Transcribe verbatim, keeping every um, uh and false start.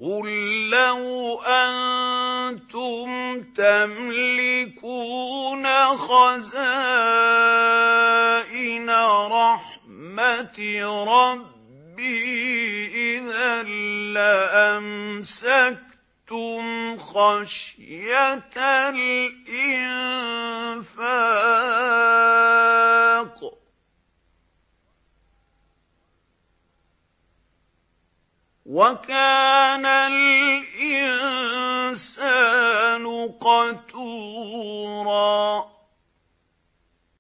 قُل لَّوْ أَنتُمْ تَمْلِكُونَ خَزَائِنَ رَحْمَةِ رَبِّي إِذًا لَّأَمْسَكْتُمْ خَشْيَةَ الْإِنفَاقِ ۚ وَكَانَ الْإِنسَانُ قَتُورًا